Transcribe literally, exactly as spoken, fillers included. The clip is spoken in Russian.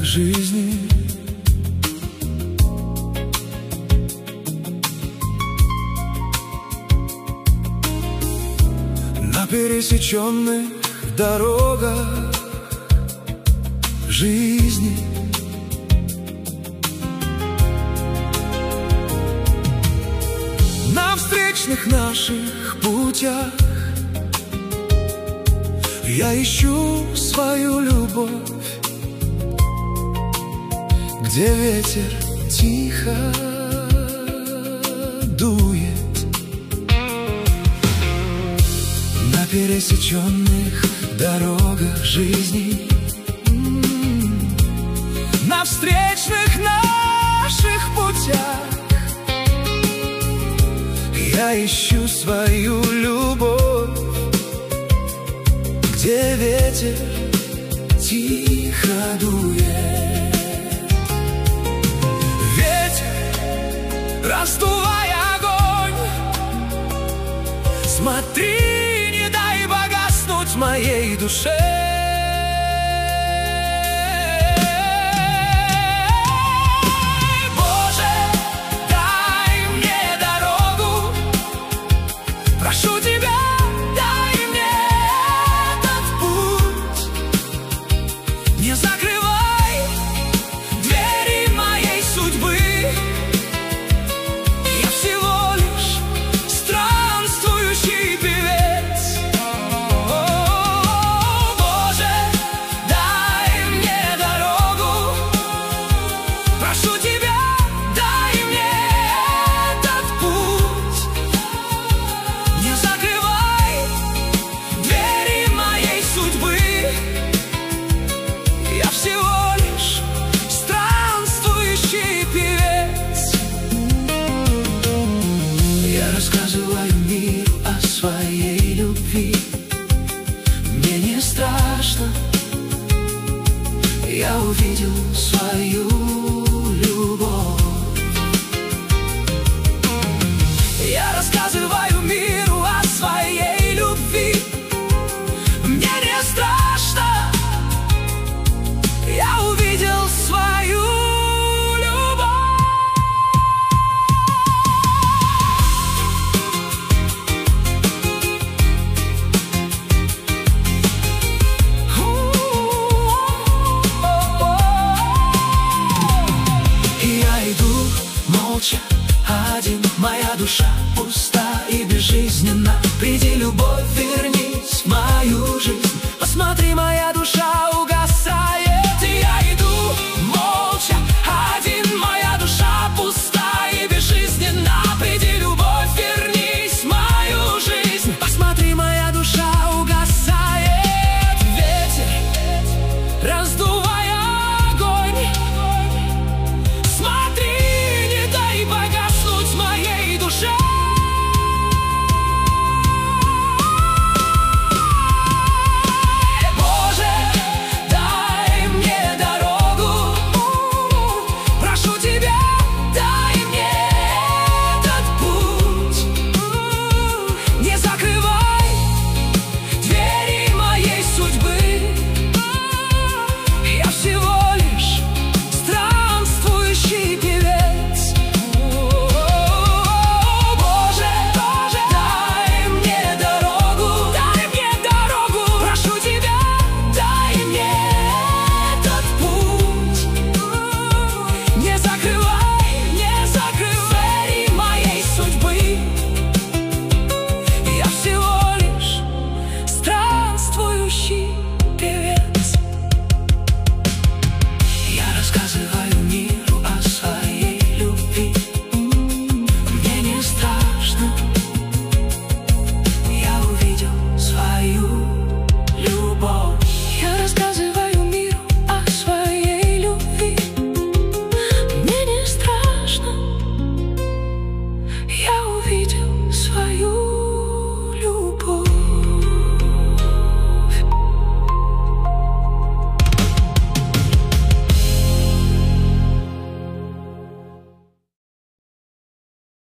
жизни. На пересеченных дорогах жизни на встречных наших путях я ищу свою любовь, где ветер тихо дует. На пересеченных дорогах жизни, на встречных наших путях я ищу свою любовь, где ветер тихо дует. Ветер, раздувай огонь, смотри, не дай погаснуть моей душе. Прошу тебя, дай мне этот путь, не закрывай двери моей судьбы. Я всего лишь странствующий певец. О, Боже, дай мне дорогу. Прошу тебя, дай мне этот путь, не закрывай двери моей судьбы. Я всего лишь странствующий певец. Я рассказываю миру о своей любви. Мне не страшно, я увидел свою любовь. Я рассказываю миру о своей любви. Мне не страшно, я увидел свою любовь. Я иду молча один, моя душа пуста и безжизненна. Приди, любовь, вернись в мою жизнь. Посмотри, моя душа